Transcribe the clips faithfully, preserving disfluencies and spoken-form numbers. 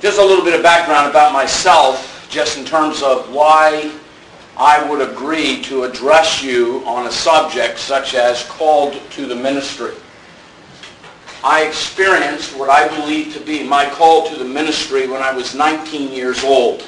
Just a little bit of background about myself, just in terms of why I would agree to address you on a subject such as called to the ministry. I experienced what I believe to be my call to the ministry when I was nineteen years old.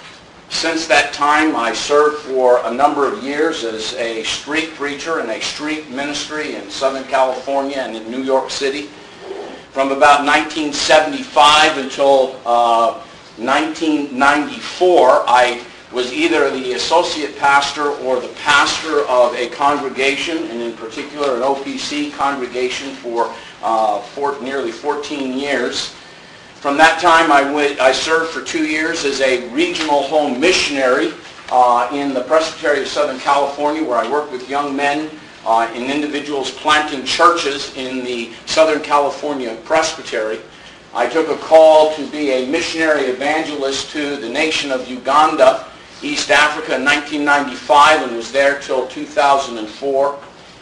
Since that time, I served for a number of years as a street preacher in a street ministry in Southern California and in New York City. From about nineteen seventy-five until uh, nineteen ninety-four, I was either the associate pastor or the pastor of a congregation, and in particular an O P C congregation for, uh, for nearly fourteen years. From that time, I, went, I served for two years as a regional home missionary uh, in the Presbytery of Southern California, where I worked with young men uh, and individuals planting churches in the Southern California Presbytery. I took a call to be a missionary evangelist to the nation of Uganda, East Africa, in nineteen ninety-five, and was there till two thousand four.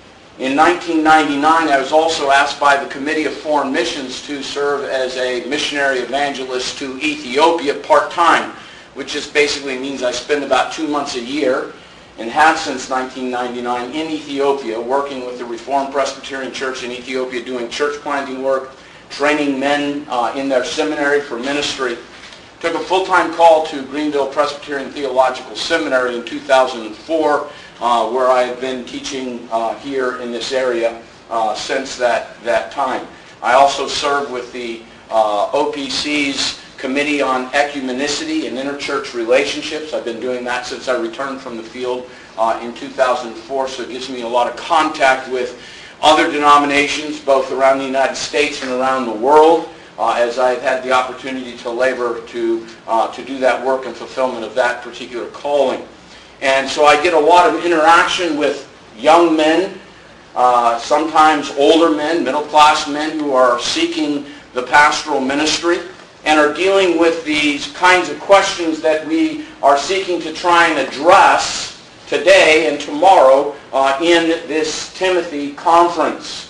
In nineteen ninety-nine, I was also asked by the Committee of Foreign Missions to serve as a missionary evangelist to Ethiopia part-time, which just basically means I spend about two months a year, and have since nineteen ninety-nine, in Ethiopia, working with the Reformed Presbyterian Church in Ethiopia, doing church planting work, training men uh, in their seminary for ministry. Took a full-time call to Greenville Presbyterian Theological Seminary in two thousand four, uh, where I have been teaching uh, here in this area uh, since that, that time. I also serve with the uh, O P C's Committee on Ecumenicity and Interchurch Relationships. I've been doing that since I returned from the field uh, in two thousand four, so it gives me a lot of contact with other denominations, both around the United States and around the world. Uh, as I've had the opportunity to labor to, uh, to do that work and fulfillment of that particular calling. And so I get a lot of interaction with young men, uh, sometimes older men, middle-class men who are seeking the pastoral ministry and are dealing with these kinds of questions that we are seeking to try and address today and tomorrow uh, in this Timothy conference.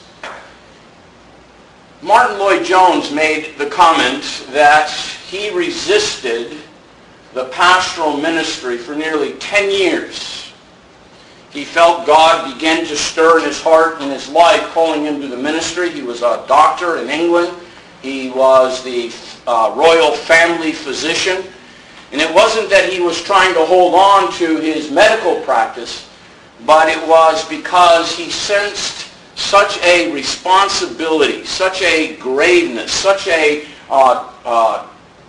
Martin Lloyd-Jones made the comment that he resisted the pastoral ministry for nearly ten years. He felt God began to stir in his heart and his life, calling him to the ministry. He was a doctor in England. He was the uh, royal family physician. And it wasn't that he was trying to hold on to his medical practice, but it was because he sensed such a responsibility, such a graveness, such a uh, uh,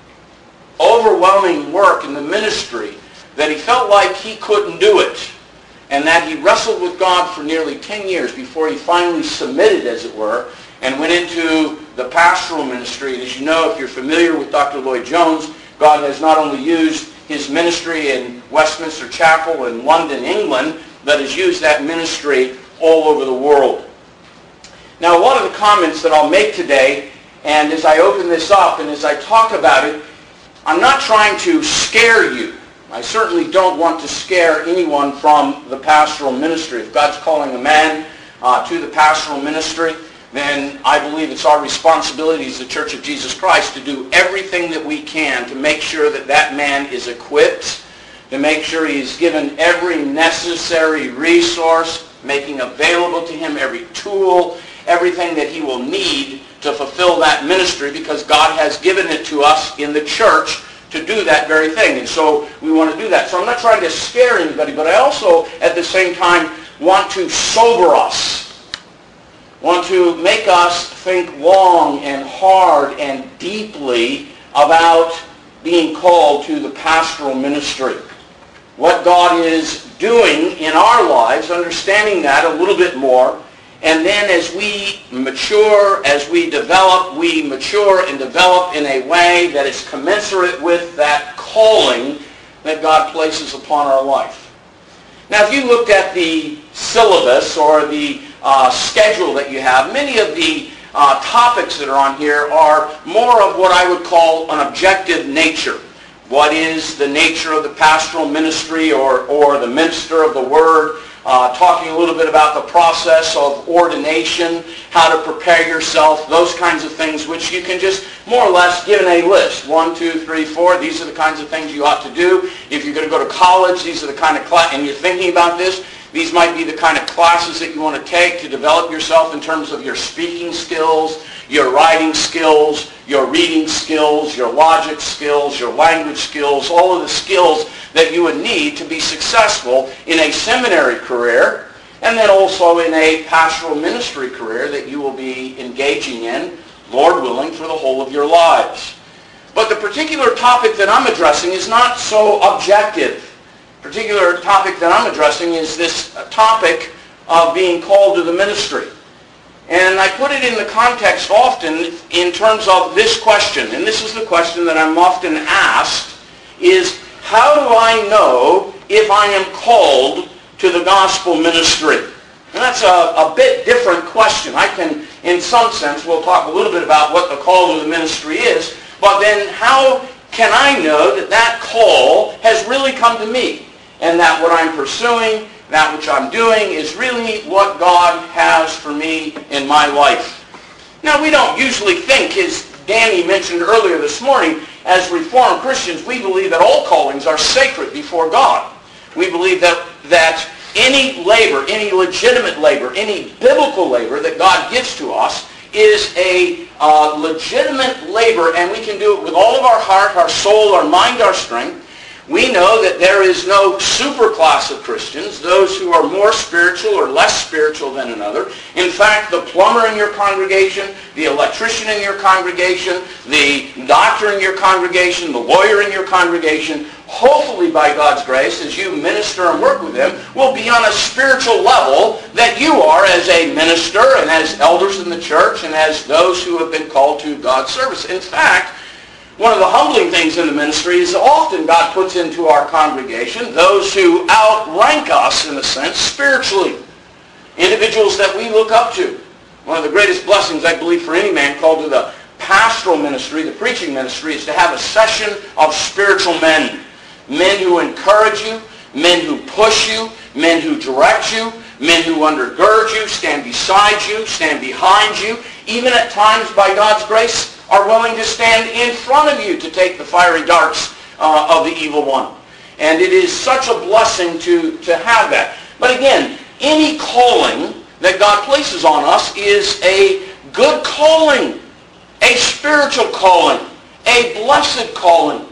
overwhelming work in the ministry that he felt like he couldn't do it, and that he wrestled with God for nearly ten years before he finally submitted, as it were, and went into the pastoral ministry. And as you know, if you're familiar with Doctor Lloyd-Jones, God has not only used his ministry in Westminster Chapel in London, England, but has used that ministry all over the world. Now, a lot of the comments that I'll make today, and as I open this up and as I talk about it, I'm not trying to scare you. I certainly don't want to scare anyone from the pastoral ministry. If God's calling a man uh, to the pastoral ministry, then I believe it's our responsibility as the Church of Jesus Christ to do everything that we can to make sure that that man is equipped, to make sure he's given every necessary resource, making available to him every tool, everything that he will need to fulfill that ministry, because God has given it to us in the church to do that very thing. And so we want to do that. So I'm not trying to scare anybody, but I also, at the same time, want to sober us, want to make us think long and hard and deeply about being called to the pastoral ministry. What God is doing in our lives, understanding that a little bit more. And then as we mature, as we develop, we mature and develop in a way that is commensurate with that calling that God places upon our life. Now, if you looked at the syllabus or the uh, schedule that you have, many of the uh, topics that are on here are more of what I would call an objective nature. What is the nature of the pastoral ministry or, or the minister of the Word? uh, talking a little bit about the process of ordination, how to prepare yourself, those kinds of things, which you can just more or less give in a list. One, two, three, four. These are the kinds of things you ought to do. If you're going to go to college, these are the kind of class, and you're thinking about this, these might be the kind of classes that you want to take to develop yourself in terms of your speaking skills, your writing skills, your reading skills, your logic skills, your language skills, all of the skills that you would need to be successful in a seminary career, and then also in a pastoral ministry career that you will be engaging in, Lord willing, for the whole of your lives. But the particular topic that I'm addressing is not so objective. The particular topic that I'm addressing is this topic of being called to the ministry. And I put it in the context often in terms of this question, and this is the question that I'm often asked, is how do I know if I am called to the gospel ministry? And that's a, a bit different question. I can, in some sense, we'll talk a little bit about what the call to the ministry is, but then how can I know that that call has really come to me and that what I'm pursuing, that which I'm doing, is really what God has for me in my life? Now, we don't usually think, as Danny mentioned earlier this morning, as Reformed Christians, we believe that all callings are sacred before God. We believe that, that any labor, any legitimate labor, any biblical labor that God gives to us is a uh, legitimate labor, and we can do it with all of our heart, our soul, our mind, our strength. We know that there is no superclass of Christians, those who are more spiritual or less spiritual than another. In fact, the plumber in your congregation, the electrician in your congregation, the doctor in your congregation, the lawyer in your congregation, hopefully by God's grace, as you minister and work with them, will be on a spiritual level that you are as a minister and as elders in the church and as those who have been called to God's service. In fact, one of the humbling things in the ministry is often God puts into our congregation those who outrank us, in a sense, spiritually. Individuals that we look up to. One of the greatest blessings, I believe, for any man called to the pastoral ministry, the preaching ministry, is to have a session of spiritual men. Men who encourage you, men who push you, men who direct you, men who undergird you, stand beside you, stand behind you, even at times, by God's grace, are willing to stand in front of you to take the fiery darts uh, of the evil one. And it is such a blessing to, to have that. But again, any calling that God places on us is a good calling, a spiritual calling, a blessed calling.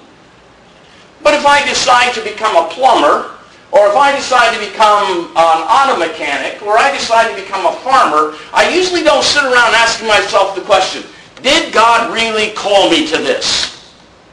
But if I decide to become a plumber, or if I decide to become an auto mechanic, or I decide to become a farmer, I usually don't sit around asking myself the question, did God really call me to this?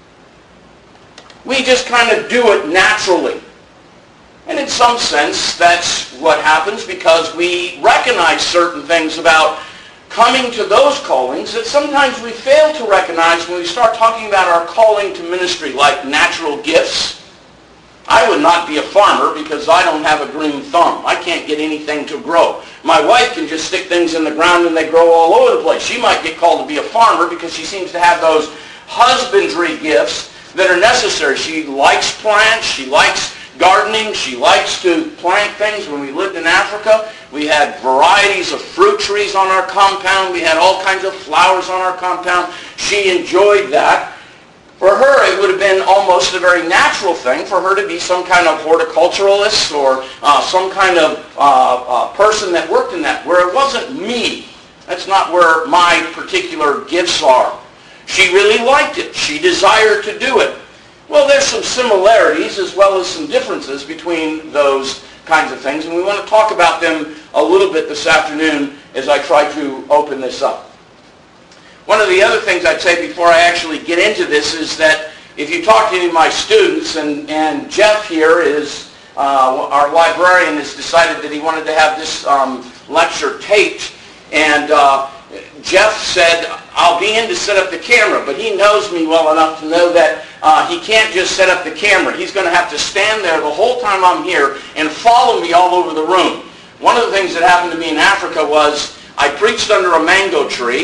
We just kind of do it naturally. And in some sense, that's what happens because we recognize certain things about coming to those callings that sometimes we fail to recognize when we start talking about our calling to ministry, like natural gifts. I would not be a farmer because I don't have a green thumb. I can't get anything to grow. My wife can just stick things in the ground and they grow all over the place. She might get called to be a farmer because she seems to have those husbandry gifts that are necessary. She likes plants. She likes gardening. She likes to plant things. When we lived in Africa, we had varieties of fruit trees on our compound. We had all kinds of flowers on our compound. She enjoyed that. For her, it would have been almost a very natural thing for her to be some kind of horticulturalist or uh, some kind of uh, uh, person that worked in that, where it wasn't me. That's not where my particular gifts are. She really liked it. She desired to do it. Well, there's some similarities as well as some differences between those kinds of things, and we want to talk about them a little bit this afternoon as I try to open this up. One of the other things I'd say before I actually get into this is that if you talk to any of my students, and, and Jeff here is, uh, our librarian, has decided that he wanted to have this um, lecture taped, and uh, Jeff said, I'll be in to set up the camera, but he knows me well enough to know that uh, he can't just set up the camera. He's going to have to stand there the whole time I'm here and follow me all over the room. One of the things that happened to me in Africa was I preached under a mango tree.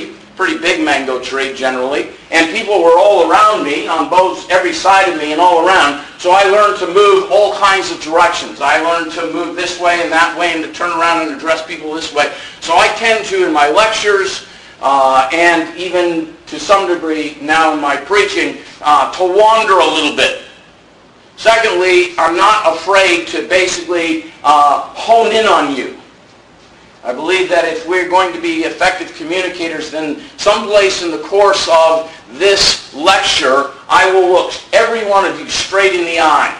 pretty big mango tree generally, and people were all around me, on both, every side of me and all around, so I learned to move all kinds of directions. I learned to move this way and that way and to turn around and address people this way. So I tend to, in my lectures, uh, and even to some degree now in my preaching, uh, to wander a little bit. Secondly, I'm not afraid to basically uh, hone in on you. I believe that if we're going to be effective communicators, then someplace in the course of this lecture, I will look every one of you straight in the eye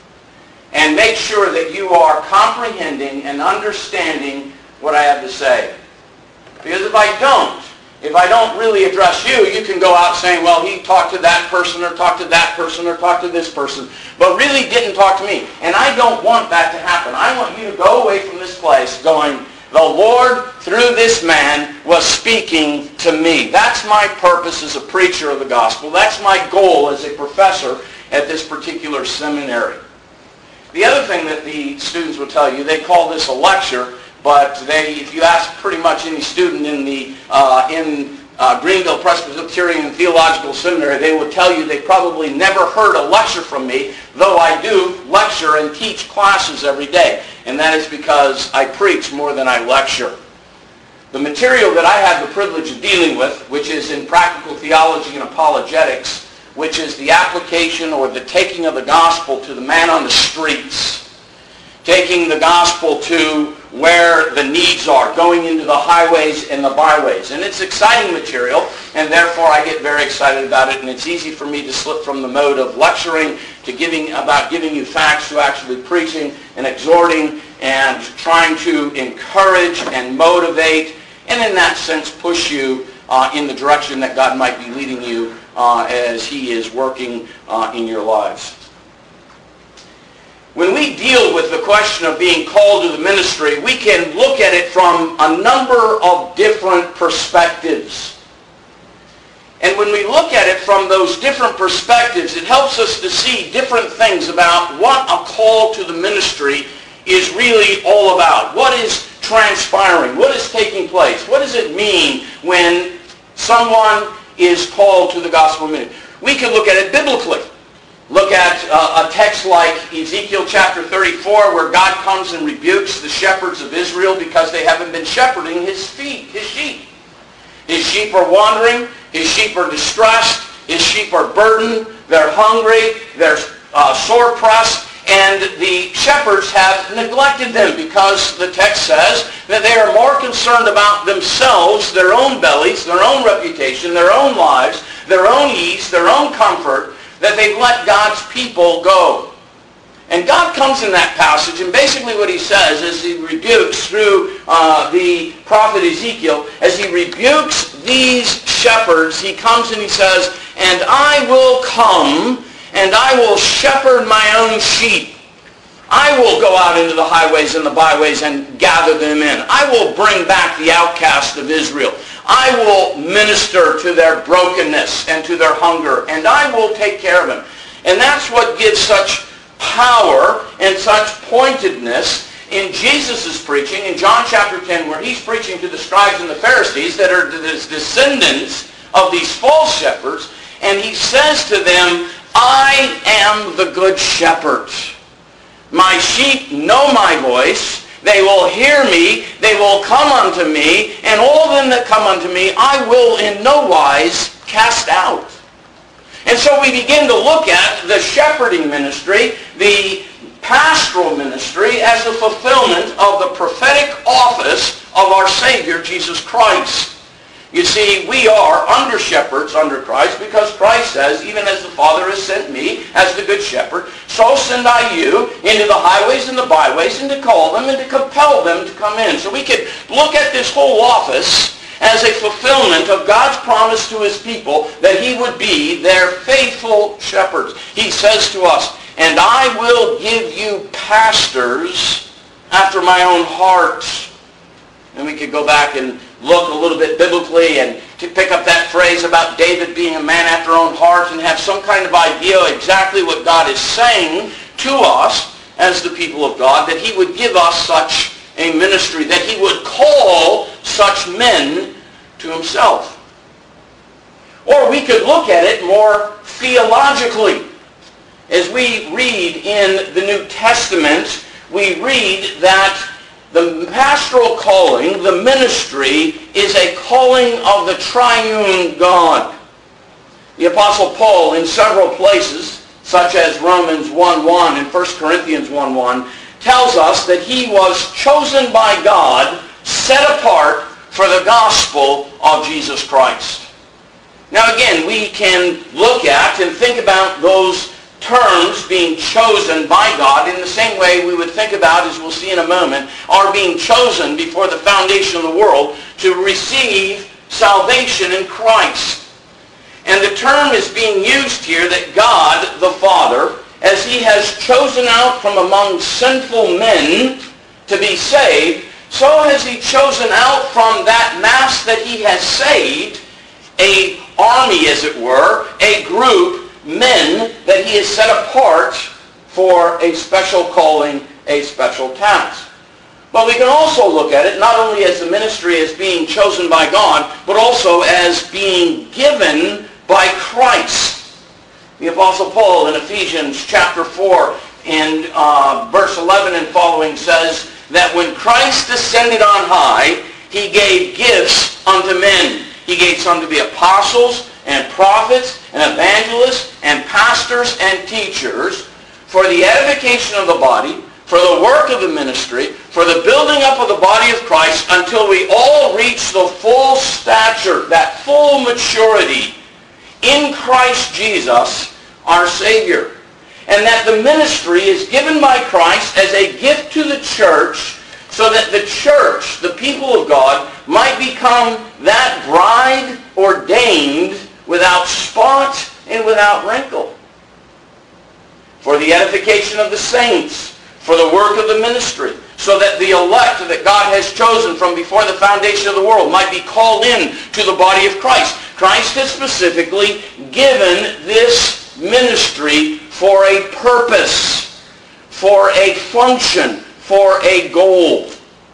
and make sure that you are comprehending and understanding what I have to say. Because if I don't, if I don't really address you, you can go out saying, well, he talked to that person or talked to that person or talked to this person, but really didn't talk to me. And I don't want that to happen. I want you to go away from this place going, the Lord, through this man, was speaking to me. That's my purpose as a preacher of the gospel. That's my goal as a professor at this particular seminary. The other thing that the students will tell you, they call this a lecture, but they, if you ask pretty much any student in the uh, in uh, Greenville Presbyterian Theological Seminary, they will tell you they probably never heard a lecture from me, though I do lecture and teach classes every day. And that is because I preach more than I lecture. The material that I have the privilege of dealing with, which is in practical theology and apologetics, which is the application or the taking of the gospel to the man on the streets, taking the gospel to where the needs are, going into the highways and the byways. And it's exciting material, and therefore I get very excited about it, and it's easy for me to slip from the mode of lecturing to giving about giving you facts to actually preaching and exhorting and trying to encourage and motivate, and in that sense push you uh, in the direction that God might be leading you uh, as he is working uh, in your lives. When we deal with the question of being called to the ministry, we can look at it from a number of different perspectives. And when we look at it from those different perspectives, it helps us to see different things about what a call to the ministry is really all about. What is transpiring? What is taking place? What does it mean when someone is called to the gospel ministry? We can look at it biblically. Look at uh, a text like Ezekiel chapter thirty-four, where God comes and rebukes the shepherds of Israel because they haven't been shepherding his feet, his sheep. His sheep are wandering. His sheep are distressed. His sheep are burdened. They're hungry. They're uh, sore pressed. And the shepherds have neglected them because the text says that they are more concerned about themselves, their own bellies, their own reputation, their own lives, their own ease, their own comfort, that they've let God's people go. And God comes in that passage, and basically what he says is he rebukes through uh, the prophet Ezekiel, as he rebukes these shepherds, he comes and he says, and I will come and I will shepherd my own sheep. I will go out into the highways and the byways and gather them in. I will bring back the outcast of Israel. I will minister to their brokenness and to their hunger, and I will take care of them. And that's what gives such power and such pointedness in Jesus' preaching in John chapter ten, where he's preaching to the scribes and the Pharisees that are the descendants of these false shepherds, and he says to them, I am the good shepherd. My sheep know my voice. They will hear me, they will come unto me, and all them that come unto me I will in no wise cast out. And so we begin to look at the shepherding ministry, the pastoral ministry, as a fulfillment of the prophetic office of our Savior, Jesus Christ. You see, we are under shepherds under Christ because Christ says, even as the Father has sent me as the good shepherd, so send I you into the highways and the byways, and to call them and to compel them to come in. So we can look at this whole office as a fulfillment of God's promise to his people that he would be their faithful shepherds. He says to us, and I will give you pastors after my own heart. And we could go back and look a little bit biblically and to pick up that phrase about David being a man after our own heart and have some kind of idea exactly what God is saying to us as the people of God, that he would give us such a ministry, that he would call such men to himself. Or we could look at it more theologically. As we read in the New Testament, we read that the pastoral calling, the ministry, is a calling of the triune God. The Apostle Paul, in several places, such as Romans one one and First Corinthians one one, tells us that he was chosen by God, set apart for the gospel of Jesus Christ. Now again, we can look at and think about those terms being chosen by God in the same way we would think about, as we'll see in a moment, are being chosen before the foundation of the world to receive salvation in Christ. And the term is being used here that God the Father, as he has chosen out from among sinful men to be saved, so has he chosen out from that mass that he has saved a army, as it were, a group, men that he has set apart for a special calling, a special task. But we can also look at it not only as the ministry as being chosen by God, but also as being given by Christ. The Apostle Paul in Ephesians chapter four and uh, verse eleven and following says that when Christ ascended on high, he gave gifts unto men. He gave some to be apostles and prophets and evangelists and pastors and teachers for the edification of the body, for the work of the ministry, for the building up of the body of Christ, until we all reach the full stature, that full maturity in Christ Jesus, our Savior. And that the ministry is given by Christ as a gift to the church, so that the church, the people of God, might become that bride ordained without spot and without wrinkle. For the edification of the saints, for the work of the ministry, so that the elect that God has chosen from before the foundation of the world might be called in to the body of Christ. Christ has specifically given this ministry for a purpose, for a function, for a goal.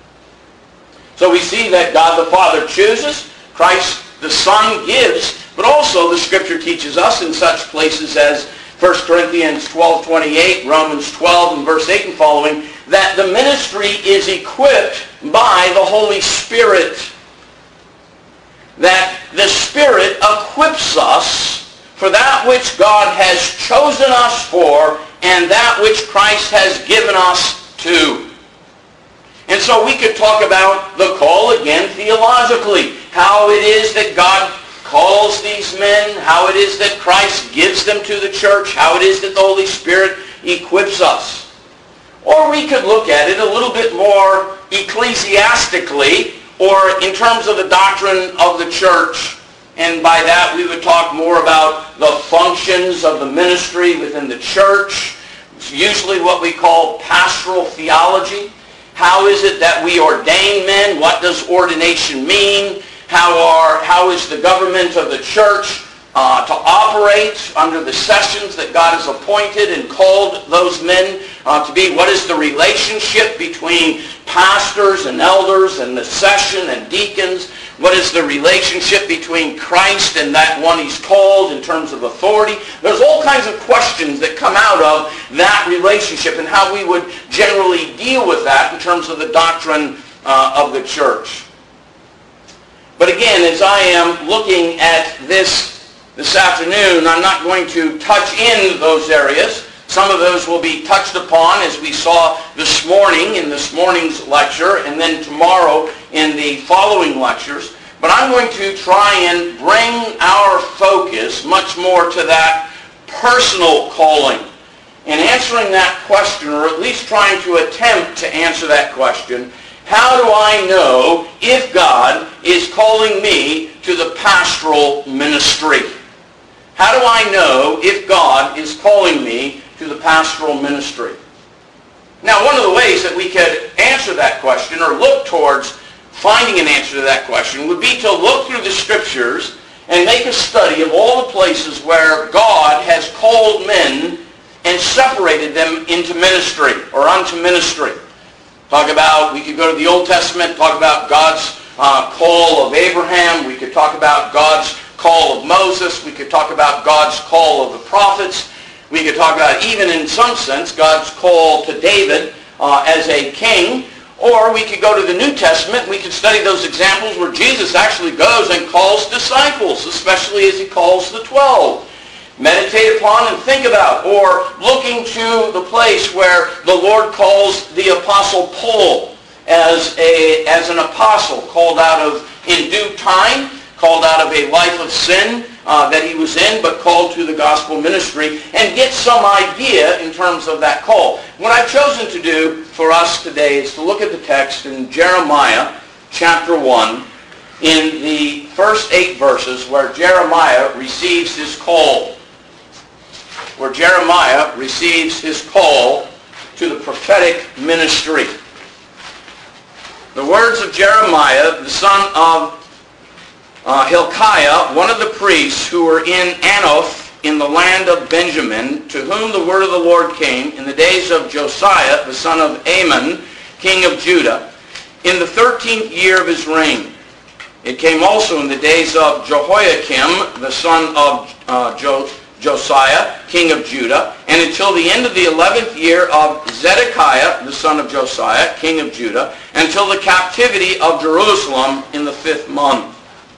So we see that God the Father chooses, Christ the Son gives, but also the Scripture teaches us in such places as First Corinthians twelve twenty-eight, Romans twelve and verse eight and following, that the ministry is equipped by the Holy Spirit. That the Spirit equips us for that which God has chosen us for and that which Christ has given us to. And so we could talk about the call again theologically. How it is that God calls these men, how it is that Christ gives them to the church, how it is that the Holy Spirit equips us. Or we could look at it a little bit more ecclesiastically, or in terms of the doctrine of the church. And by that we would talk more about the functions of the ministry within the church. It's usually what we call pastoral theology. How is it that we ordain men? What does ordination mean? How are how is the government of the church uh, to operate under the sessions that God has appointed and called those men uh, to be? What is the relationship between pastors and elders and the session and deacons? What is the relationship between Christ and that one he's called in terms of authority? There's all kinds of questions that come out of that relationship and how we would generally deal with that in terms of the doctrine uh, of the church. But again, as I am looking at this this afternoon, I'm not going to touch in those areas. Some of those will be touched upon as we saw this morning in this morning's lecture, and then tomorrow in the following lectures. But I'm going to try and bring our focus much more to that personal calling. And answering that question, or at least trying to attempt to answer that question, how do I know if God is calling me to the pastoral ministry? How do I know if God is calling me to the pastoral ministry? Now, one of the ways that we could answer that question or look towards finding an answer to that question would be to look through the Scriptures and make a study of all the places where God has called men and separated them into ministry or unto ministry. Talk about, we could go to the Old Testament, talk about God's uh, call of Abraham. We could talk about God's call of Moses. We could talk about God's call of the prophets. We could talk about, even in some sense, God's call to David uh, as a king. Or we could go to the New Testament. We could study those examples where Jesus actually goes and calls disciples, especially as he calls the twelve. Meditate upon and think about. Or looking to the place where the Lord calls the Apostle Paul as, a, as an apostle, called out of, in due time, called out of a life of sin uh, that he was in, but called to the gospel ministry, and get some idea in terms of that call. What I've chosen to do for us today is to look at the text in Jeremiah chapter one, in the first eight verses, where Jeremiah receives his call. Where Jeremiah receives his call to the prophetic ministry. The words of Jeremiah, the son of Uh, Hilkiah, one of the priests who were in Anathoth in the land of Benjamin, to whom the word of the Lord came in the days of Josiah, the son of Amon, king of Judah, in the thirteenth year of his reign. It came also in the days of Jehoiakim, the son of uh, jo- Josiah, king of Judah, and until the end of the eleventh year of Zedekiah, the son of Josiah, king of Judah, until the captivity of Jerusalem in the fifth month.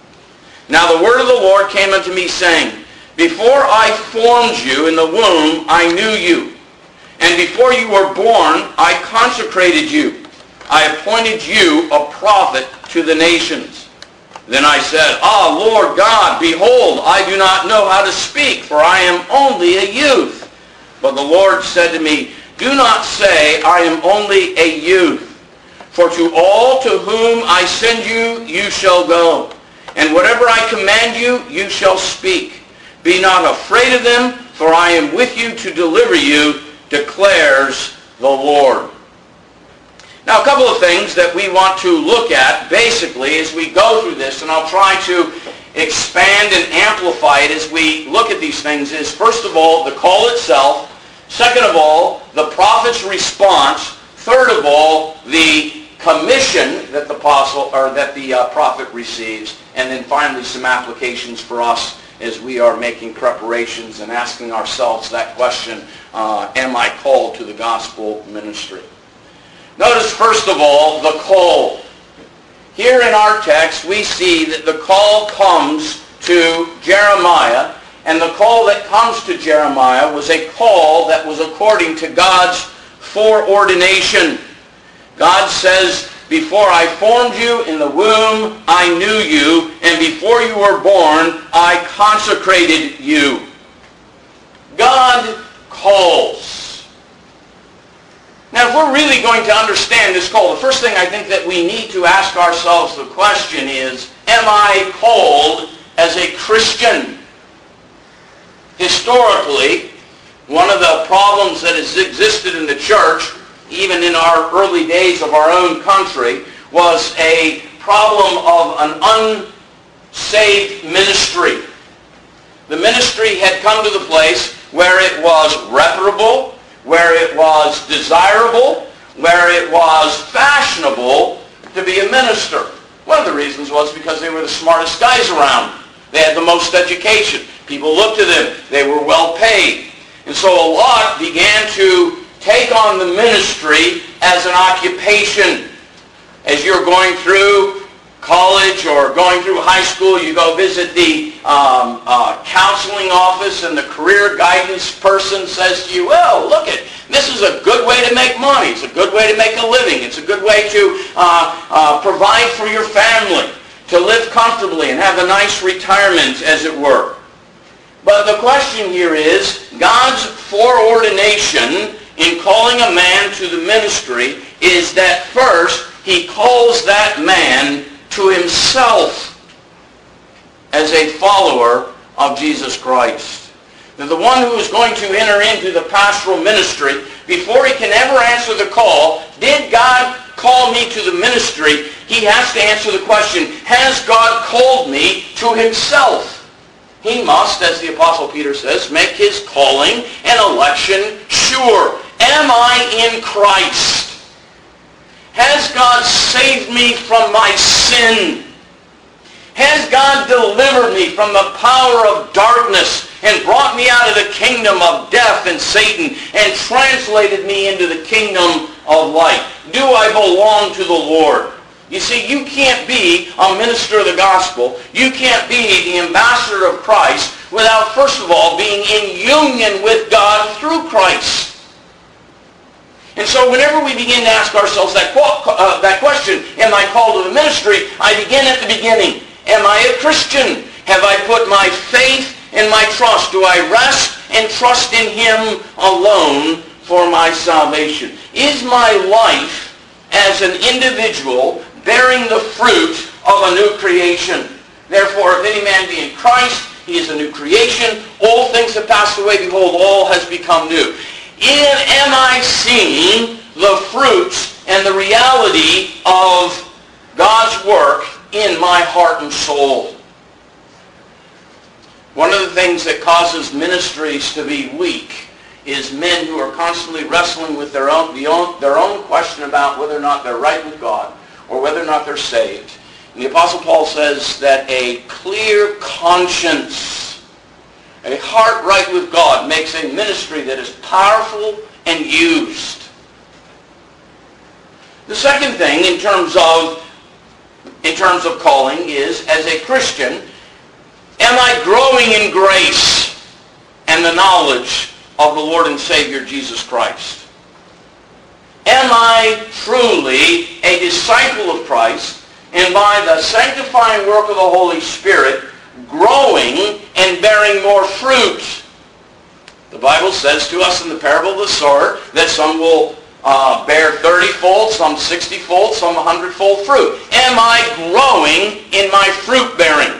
Now the word of the Lord came unto me, saying, Before I formed you in the womb, I knew you. And before you were born, I consecrated you. I appointed you a prophet to the nations. Then I said, Ah, Lord God, behold, I do not know how to speak, for I am only a youth. But the Lord said to me, Do not say, I am only a youth. For to all to whom I send you, you shall go. And whatever I command you, you shall speak. Be not afraid of them, for I am with you to deliver you, declares the Lord. Now, a couple of things that we want to look at, basically, as we go through this, and I'll try to expand and amplify it as we look at these things, is, first of all, the call itself. Second of all, the prophet's response. Third of all, the commission that the apostle or that the uh, prophet receives, and then finally some applications for us as we are making preparations and asking ourselves that question, uh, am I called to the gospel ministry? Notice first of all the call. Here in our text we see that the call comes to Jeremiah, and the call that comes to Jeremiah was a call that was according to God's foreordination. God says, Before I formed you in the womb, I knew you, and before you were born, I consecrated you. God calls. Now, if we're really going to understand this call, the first thing I think that we need to ask ourselves the question is, am I called as a Christian? Historically, one of the problems that has existed in the church, even in our early days of our own country, was a problem of an unsaved ministry. The ministry had come to the place where it was reputable, where it was desirable, where it was fashionable to be a minister. One of the reasons was because they were the smartest guys around. They had the most education. People looked to them. They were well paid. And so a lot began to take on the ministry as an occupation. As you're going through college or going through high school, you go visit the um, uh, counseling office, and the career guidance person says to you, well, look it, this is a good way to make money. It's a good way to make a living. It's a good way to uh, uh, provide for your family, to live comfortably and have a nice retirement, as it were. But the question here is, God's foreordination in calling a man to the ministry is that first he calls that man to himself as a follower of Jesus Christ. That the one who is going to enter into the pastoral ministry, before he can ever answer the call, did God call me to the ministry? He has to answer the question, has God called me to himself? He must, as the Apostle Peter says, make his calling and election sure. Am I in Christ? Has God saved me from my sin? Has God delivered me from the power of darkness and brought me out of the kingdom of death and Satan and translated me into the kingdom of light? Do I belong to the Lord? You see, you can't be a minister of the gospel. You can't be the ambassador of Christ without, first of all, being in union with God through Christ. And so whenever we begin to ask ourselves that, uh, that question, am I called to the ministry, I begin at the beginning. Am I a Christian? Have I put my faith and my trust? Do I rest and trust in Him alone for my salvation? Is my life as an individual bearing the fruit of a new creation? Therefore, if any man be in Christ, he is a new creation. All things have passed away. Behold, all has become new. In, am I seeing the fruits and the reality of God's work in my heart and soul? One of the things that causes ministries to be weak is men who are constantly wrestling with their own, the own, their own question about whether or not they're right with God or whether or not they're saved. And the Apostle Paul says that a clear conscience, a heart right with God, makes a ministry that is powerful and used. The second thing in terms of in terms of calling is, as a Christian, am I growing in grace and the knowledge of the Lord and Savior Jesus Christ? Am I truly a disciple of Christ, and by the sanctifying work of the Holy Spirit, growing and bearing more fruit? The Bible says to us in the parable of the sower that some will uh, bear thirty-fold, some sixty-fold, some one hundred-fold fruit. Am I growing in my fruit bearing?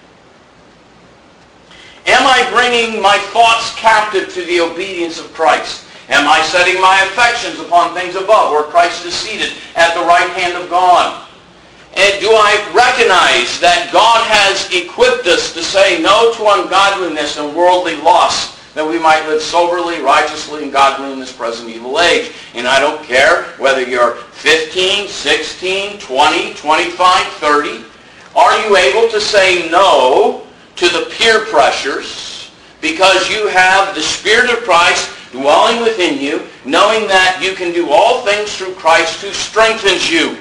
Am I bringing my thoughts captive to the obedience of Christ? Am I setting my affections upon things above, where Christ is seated at the right hand of God? And do I recognize that God has equipped us to say no to ungodliness and worldly lust, that we might live soberly, righteously, and godly in this present evil age? And I don't care whether you're fifteen, sixteen, twenty, twenty-five, thirty. Are you able to say no to the peer pressures because you have the Spirit of Christ dwelling within you, knowing that you can do all things through Christ who strengthens you?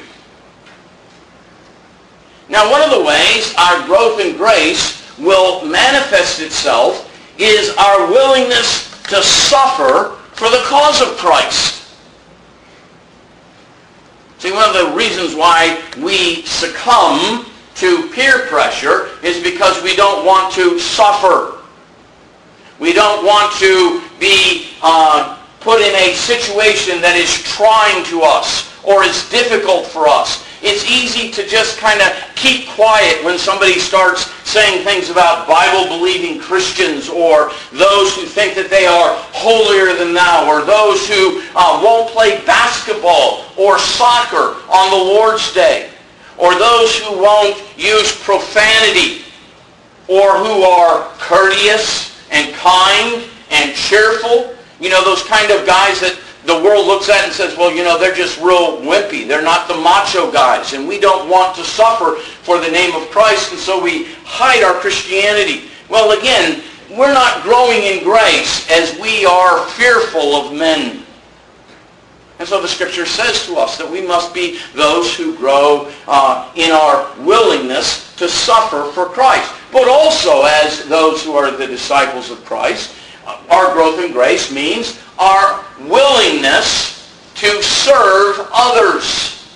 Now, one of the ways our growth in grace will manifest itself is our willingness to suffer for the cause of Christ. See, one of the reasons why we succumb to peer pressure is because we don't want to suffer. We don't want to be uh, put in a situation that is trying to us or is difficult for us. It's easy to just kind of keep quiet when somebody starts saying things about Bible-believing Christians, or those who think that they are holier than thou, or those who uh, won't play basketball or soccer on the Lord's Day, or those who won't use profanity, or who are courteous and kind and cheerful. You know, those kind of guys that the world looks at and says, well, you know, they're just real wimpy. They're not the macho guys, and we don't want to suffer for the name of Christ, and so we hide our Christianity. Well, again, we're not growing in grace as we are fearful of men. And so the Scripture says to us that we must be those who grow uh, in our willingness to suffer for Christ. But also, as those who are the disciples of Christ, our growth in grace means our willingness to serve others.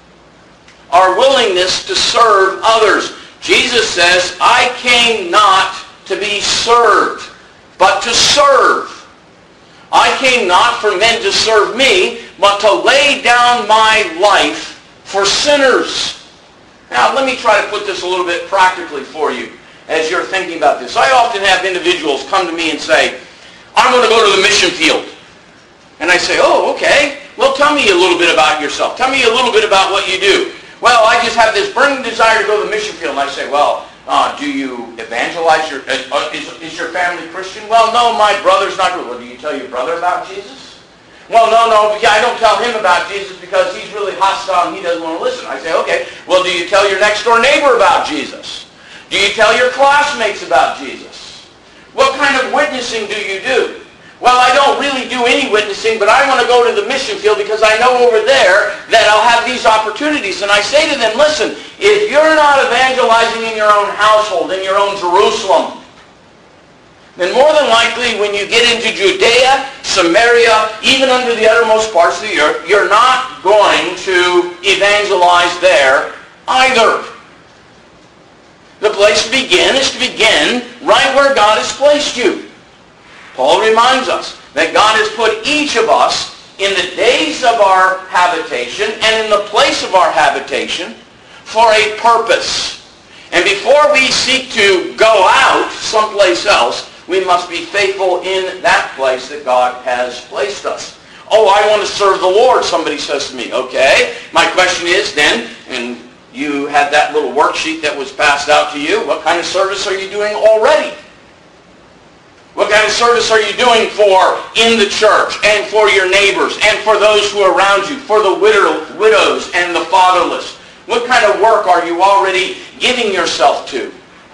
Our willingness to serve others. Jesus says, I came not to be served, but to serve. I came not for men to serve me, but to lay down my life for sinners. Now, let me try to put this a little bit practically for you as you're thinking about this. I often have individuals come to me and say, I'm going to go to the mission field. And I say, oh, okay. Well, tell me a little bit about yourself. Tell me a little bit about what you do. Well, I just have this burning desire to go to the mission field. And I say, well, uh, do you evangelize? Your, uh, is, is your family Christian? Well, no, my brother's not good. Well, do you tell your brother about Jesus? Well, no, no, yeah, I don't tell him about Jesus because he's really hostile and he doesn't want to listen. I say, okay. Well, do you tell your next door neighbor about Jesus? Do you tell your classmates about Jesus? What kind of witnessing do you do? Well, I don't really do any witnessing, but I want to go to the mission field because I know over there that I'll have these opportunities. And I say to them, listen, if you're not evangelizing in your own household, in your own Jerusalem, then more than likely when you get into Judea, Samaria, even under the uttermost parts of the earth, you're not going to evangelize there either. The place to begin is to begin right where God has placed you. Paul reminds us that God has put each of us in the days of our habitation and in the place of our habitation for a purpose. And before we seek to go out someplace else, we must be faithful in that place that God has placed us. Oh, I want to serve the Lord, somebody says to me. Okay, my question is then, and you had that little worksheet that was passed out to you, what kind of service are you doing already? What kind of service are you doing for in the church and for your neighbors and for those who are around you, for the widow, widows and the fatherless? What kind of work are you already giving yourself to?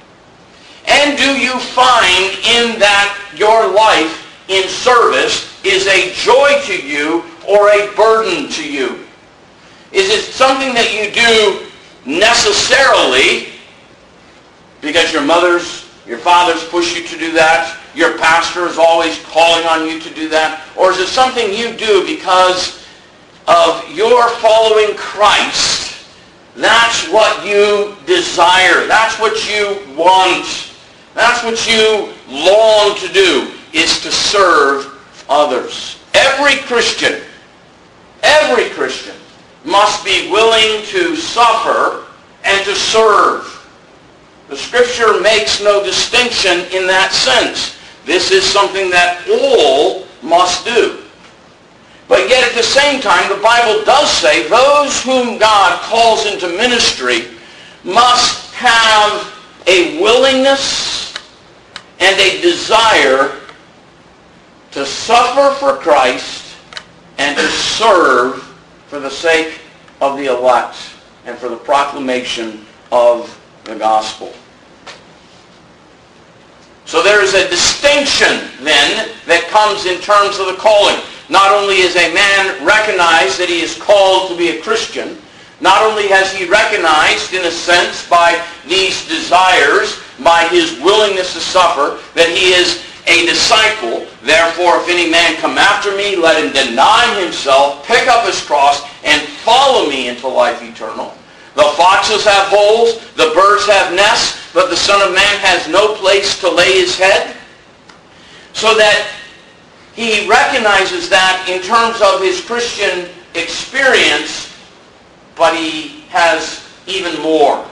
And do you find in that your life in service is a joy to you or a burden to you? Is it something that you do necessarily because your mothers, your fathers push you to do that? Your pastor is always calling on you to do that? Or is it something you do because of your following Christ? That's what you desire. That's what you want. That's what you long to do, is to serve others. Every Christian, every Christian must be willing to suffer and to serve. The Scripture makes no distinction in that sense. This is something that all must do. But yet at the same time, the Bible does say those whom God calls into ministry must have a willingness and a desire to suffer for Christ and to serve for the sake of the elect and for the proclamation of the gospel. So there is a distinction then that comes in terms of the calling. Not only is a man recognized that he is called to be a Christian, not only has he recognized in a sense by these desires, by his willingness to suffer, that he is a disciple. Therefore, if any man come after me, let him deny himself, pick up his cross, and follow me into life eternal. The foxes have holes, the birds have nests, but the Son of Man has no place to lay his head. So that he recognizes that in terms of his Christian experience, but he has even more.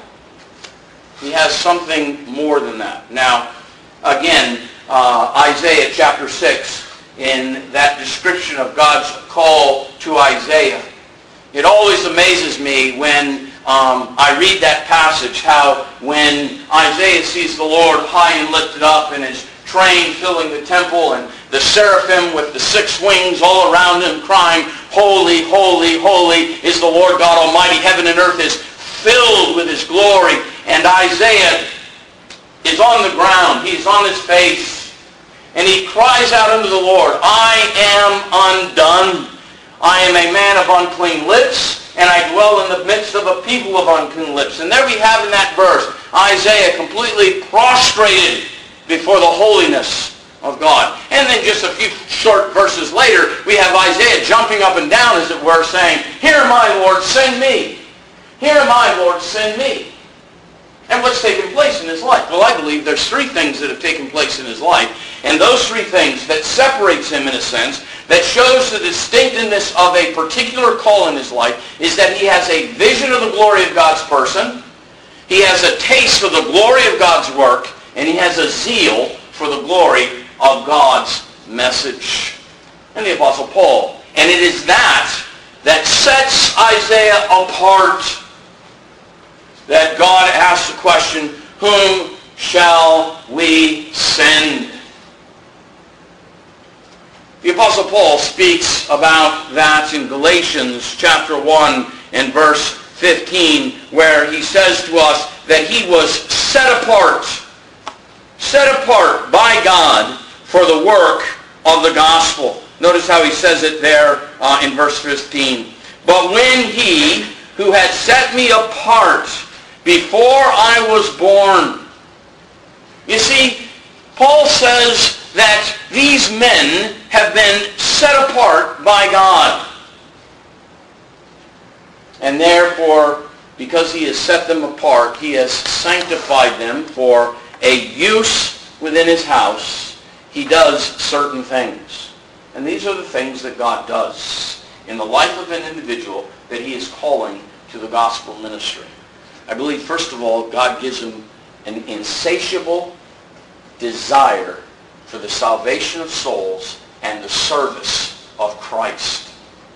He has something more than that. Now, again, uh, Isaiah chapter six, in that description of God's call to Isaiah, it always amazes me when Um, I read that passage, how when Isaiah sees the Lord high and lifted up and his train filling the temple and the seraphim with the six wings all around him crying, holy, holy, holy is the Lord God Almighty. Heaven and earth is filled with his glory. And Isaiah is on the ground. He's on his face. And he cries out unto the Lord, I am undone. I am a man of unclean lips, and I dwell in the midst of a people of unclean lips. And there we have in that verse, Isaiah completely prostrated before the holiness of God. And then just a few short verses later, we have Isaiah jumping up and down, as it were, saying, Here am I, Lord, send me. Here am I, Lord, send me. And what's taken place in his life? Well, I believe there's three things that have taken place in his life. And those three things that separates him, in a sense, that shows the distinctiveness of a particular call in his life, is that he has a vision of the glory of God's person, he has a taste for the glory of God's work, and he has a zeal for the glory of God's message. And the Apostle Paul. And it is that that sets Isaiah apart, that God asks the question, whom shall we send? The Apostle Paul speaks about that in Galatians chapter one and verse fifteen, where he says to us that he was set apart, set apart by God for the work of the gospel. Notice how he says it there uh, in verse fifteen. But when he who had set me apart before I was born. You see, Paul says that these men have been set apart by God. And therefore, because he has set them apart, he has sanctified them for a use within his house. He does certain things. And these are the things that God does in the life of an individual that he is calling to the gospel ministry. I believe, first of all, God gives him an insatiable desire for the salvation of souls and the service of Christ.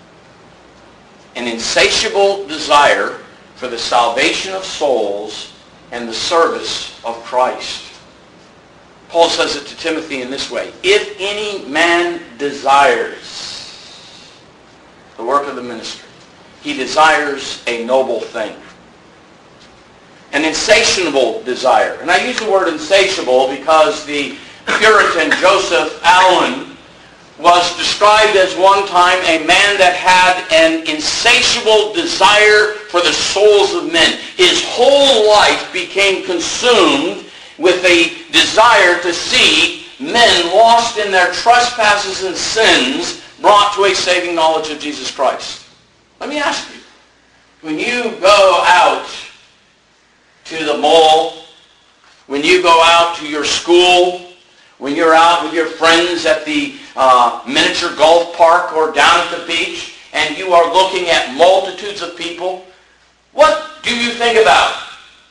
An insatiable desire for the salvation of souls and the service of Christ. Paul says it to Timothy in this way: if any man desires the work of the ministry, he desires a noble thing. An insatiable desire. And I use the word insatiable because the Puritan Joseph Allen was described as one time a man that had an insatiable desire for the souls of men. His whole life became consumed with a desire to see men lost in their trespasses and sins brought to a saving knowledge of Jesus Christ. Let me ask you, when you go out to the mall, when you go out to your school, when you're out with your friends at the uh, miniature golf park or down at the beach, and you are looking at multitudes of people, what do you think about?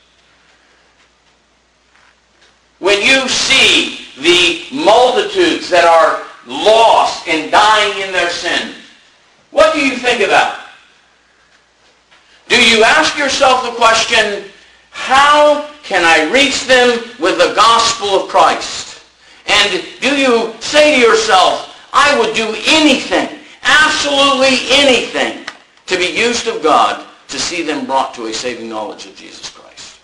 When you see the multitudes that are lost and dying in their sin, what do you think about? Do you ask yourself the question, how can I reach them with the gospel of Christ? And do you say to yourself, I would do anything, absolutely anything, to be used of God to see them brought to a saving knowledge of Jesus Christ?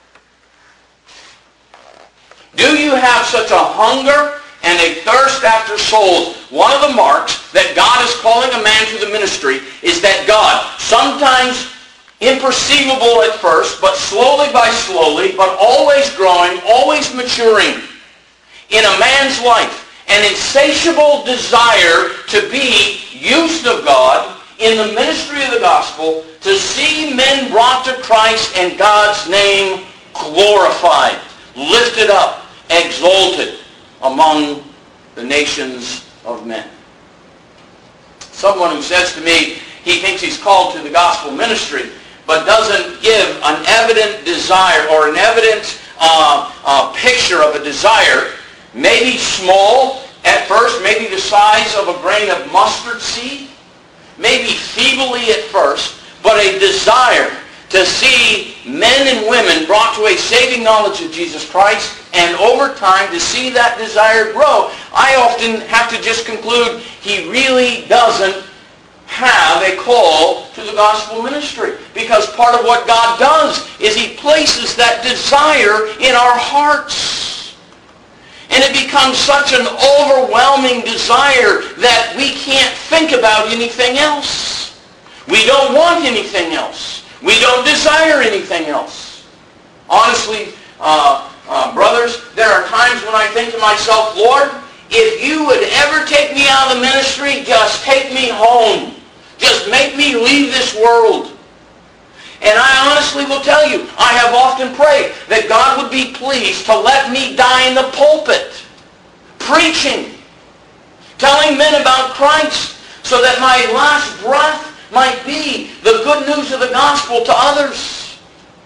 Do you have such a hunger and a thirst after souls? One of the marks that God is calling a man to the ministry is that God, sometimes imperceivable at first, but slowly by slowly, but always growing, always maturing in a man's life, an insatiable desire to be used of God in the ministry of the gospel, to see men brought to Christ and God's name glorified, lifted up, exalted among the nations of men. Someone who says to me he thinks he's called to the gospel ministry, but doesn't give an evident desire or an evident uh, uh, picture of a desire, maybe small at first, maybe the size of a grain of mustard seed, maybe feebly at first, but a desire to see men and women brought to a saving knowledge of Jesus Christ, and over time to see that desire grow. I often have to just conclude he really doesn't have a call to the gospel ministry, because part of what God does is he places that desire in our hearts, and it becomes such an overwhelming desire that we can't think about anything else. We don't want anything else. We don't desire anything else. Honestly, uh, uh, brothers, there are times when I think to myself, Lord, if you would ever take me out of the ministry, just take me home. Just make me leave this world. And I honestly will tell you, I have often prayed that God would be pleased to let me die in the pulpit, preaching, telling men about Christ, so that my last breath might be the good news of the gospel to others.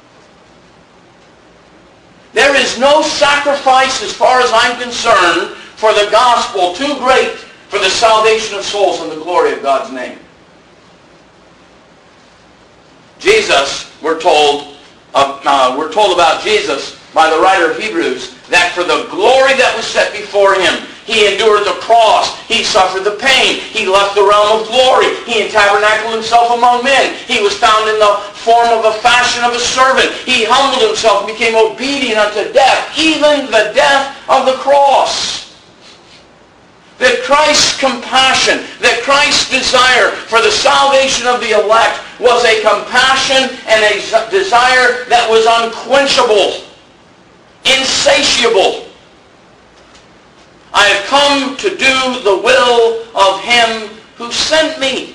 There is no sacrifice, as far as I'm concerned, for the gospel too great for the salvation of souls and the glory of God's name. Jesus, we're told, uh, uh, we're told about Jesus by the writer of Hebrews that for the glory that was set before him, he endured the cross. He suffered the pain. He left the realm of glory. He tabernacled himself among men. He was found in the form of a fashion of a servant. He humbled himself and became obedient unto death, even the death of the cross. That Christ's compassion, that Christ's desire for the salvation of the elect was a compassion and a desire that was unquenchable, insatiable. I have come to do the will of him who sent me.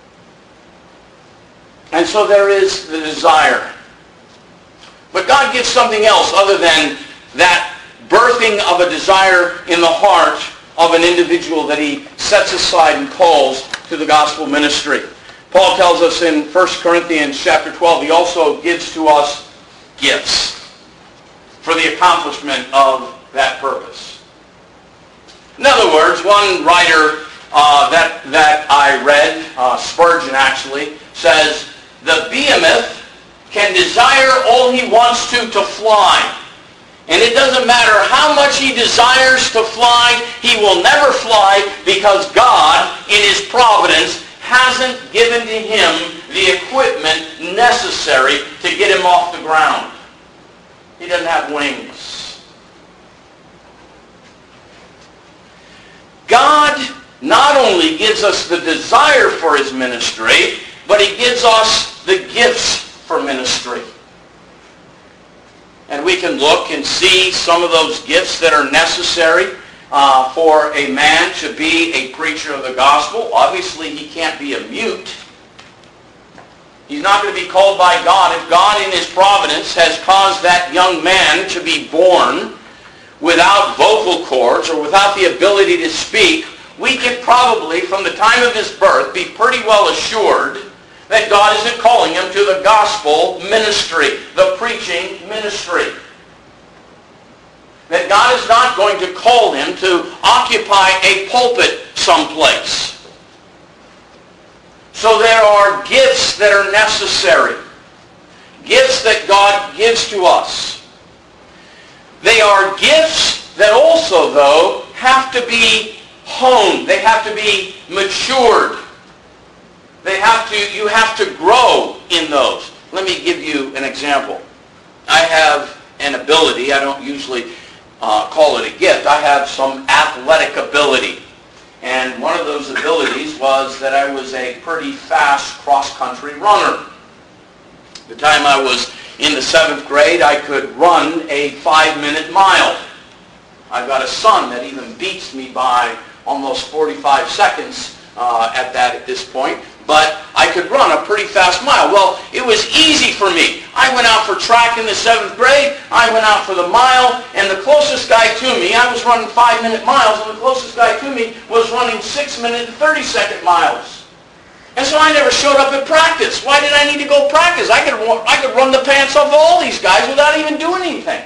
And so there is the desire. But God gives something else other than that birthing of a desire in the heart of an individual that he sets aside and calls to the gospel ministry. Paul tells us in First Corinthians chapter twelve, he also gives to us gifts for the accomplishment of that purpose. In other words, one writer uh, that, that I read, uh, Spurgeon actually, says, the behemoth can desire all he wants to to fly. And it doesn't matter how much he desires to fly, he will never fly because God, in his providence, hasn't given to him the equipment necessary to get him off the ground. He doesn't have wings. God not only gives us the desire for his ministry, but he gives us the gifts for ministry. And we can look and see some of those gifts that are necessary uh, for a man to be a preacher of the gospel. Obviously, he can't be a mute. He's not going to be called by God. If God in his providence has caused that young man to be born without vocal cords or without the ability to speak, we can probably, from the time of his birth, be pretty well assured that God isn't calling him to the gospel ministry, the preaching ministry. That God is not going to call him to occupy a pulpit someplace. So there are gifts that are necessary. Gifts that God gives to us. They are gifts that also, though, have to be honed. They have to be matured. They have to, you have to grow in those. Let me give you an example. I have an ability, I don't usually uh, call it a gift, I have some athletic ability. And one of those abilities was that I was a pretty fast cross-country runner. The time I was in the seventh grade, I could run a five-minute mile. I've got a son that even beats me by almost forty-five seconds uh, at that at this point. But I could run a pretty fast mile. Well, it was easy for me. I went out for track in the seventh grade. I went out for the mile. And the closest guy to me, I was running five-minute miles, and the closest guy to me was running six-minute and thirty-second miles. And so I never showed up at practice. Why did I need to go practice? I could, I could run the pants off of all these guys without even doing anything.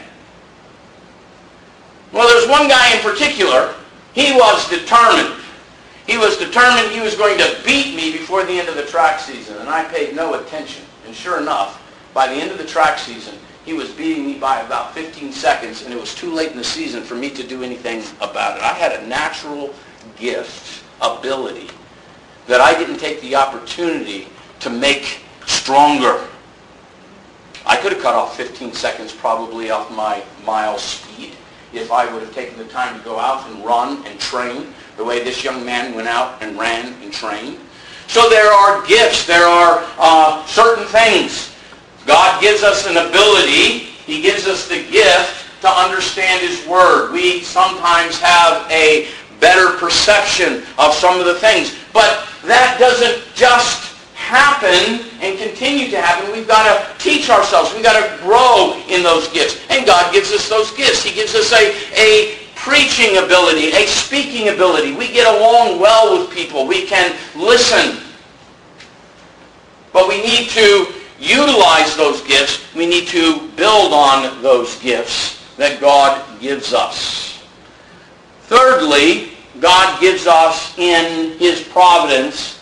Well, there's one guy in particular. He was determined. He was determined he was going to beat me before the end of the track season, and I paid no attention. And sure enough, by the end of the track season, he was beating me by about fifteen seconds, and it was too late in the season for me to do anything about it. I had a natural gift, ability, that I didn't take the opportunity to make stronger. I could have cut off fifteen seconds probably off my mile speed if I would have taken the time to go out and run and train the way this young man went out and ran and trained. So there are gifts. There are uh, certain things. God gives us an ability. He gives us the gift to understand his word. We sometimes have a better perception of some of the things. But that doesn't just happen and continue to happen. We've got to teach ourselves. We've got to grow in those gifts. And God gives us those gifts. He gives us a, a preaching ability, a speaking ability. We get along well with people. We can listen. But we need to utilize those gifts. We need to build on those gifts that God gives us. Thirdly, God gives us in his providence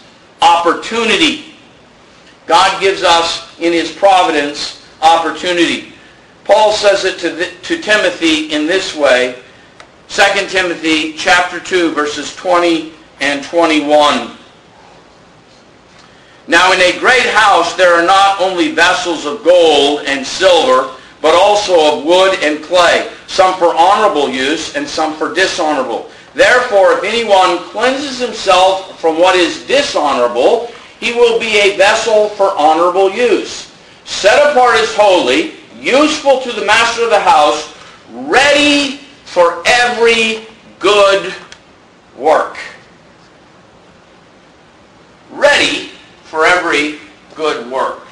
opportunity. God gives us in his providence opportunity. Paul says it to, the, to Timothy in this way. Second Timothy chapter two, verses twenty and twenty-one. Now in a great house there are not only vessels of gold and silver, but also of wood and clay, some for honorable use and some for dishonorable. Therefore, if anyone cleanses himself from what is dishonorable, he will be a vessel for honorable use, set apart as holy, useful to the master of the house, ready for every good work. Ready for every good work.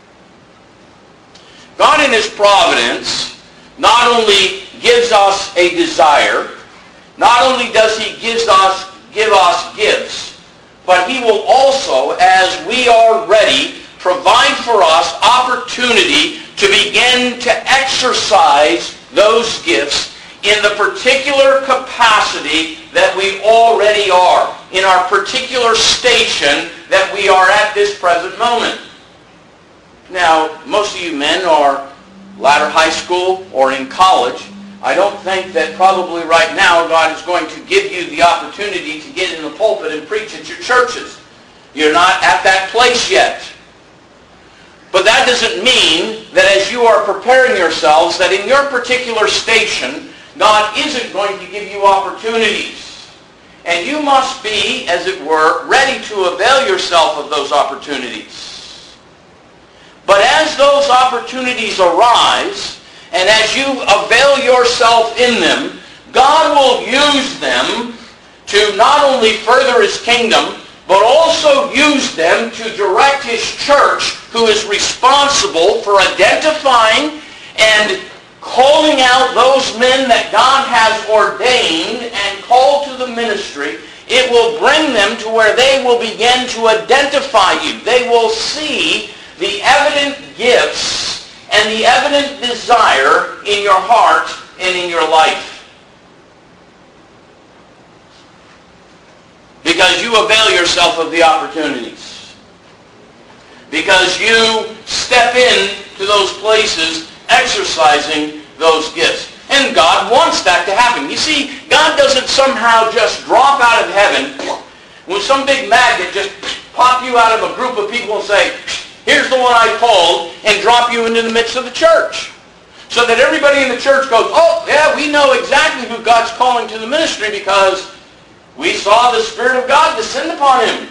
God in His providence not only gives us a desire, not only does He gives us, give us gifts, but He will also, as we are ready, provide for us opportunity to begin to exercise those gifts in the particular capacity that we already are, in our particular station that we are at this present moment. Now, most of you men are latter high school or in college. I don't think that probably right now God is going to give you the opportunity to get in the pulpit and preach at your churches. You're not at that place yet. But that doesn't mean that as you are preparing yourselves, that in your particular station, God isn't going to give you opportunities. And you must be, as it were, ready to avail yourself of those opportunities. But as those opportunities arise, and as you avail yourself in them, God will use them to not only further His kingdom, but also use them to direct His church, who is responsible for identifying and calling out those men that God has ordained and called to the ministry. It will bring them to where they will begin to identify you. They will see the evident gifts and the evident desire in your heart and in your life. Because you avail yourself of the opportunities. Because you step in to those places exercising those gifts. And God wants that to happen. You see, God doesn't somehow just drop out of heaven with some big magnet, just pop you out of a group of people and say, here's the one I called, and drop you into the midst of the church. So that everybody in the church goes, oh, yeah, we know exactly who God's calling to the ministry because we saw the Spirit of God descend upon him.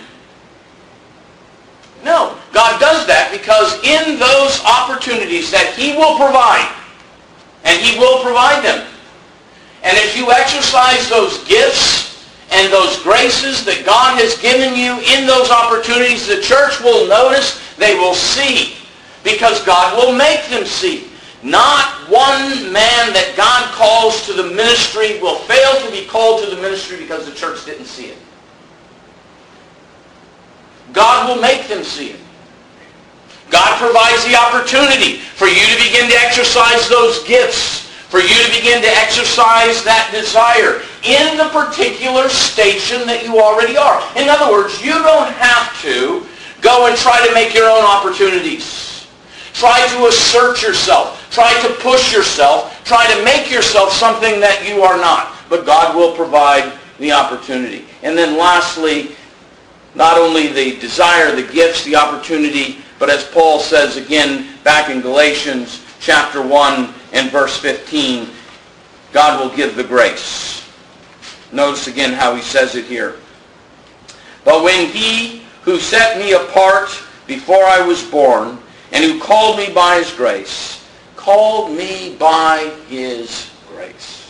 No, God does that because in those opportunities that He will provide, and He will provide them, and if you exercise those gifts and those graces that God has given you in those opportunities, the church will notice, they will see, because God will make them see. Not one man that God calls to the ministry will fail to be called to the ministry because the church didn't see it. God will make them see it. God provides the opportunity for you to begin to exercise those gifts, for you to begin to exercise that desire in the particular station that you already are. In other words, you don't have to go and try to make your own opportunities. Try to assert yourself. Try to push yourself. Try to make yourself something that you are not. But God will provide the opportunity. And then lastly, not only the desire, the gifts, the opportunity, but as Paul says again back in Galatians chapter one and verse fifteen, God will give the grace. Notice again how he says it here. But when He who set me apart before I was born, and who called me by His grace, called me by His grace.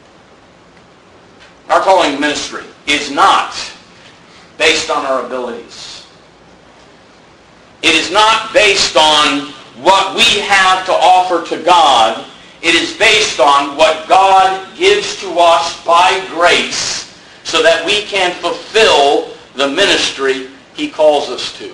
Our calling ministry is not based on our abilities. It is not based on what we have to offer to God. It is based on what God gives to us by grace so that we can fulfill the ministry He calls us to.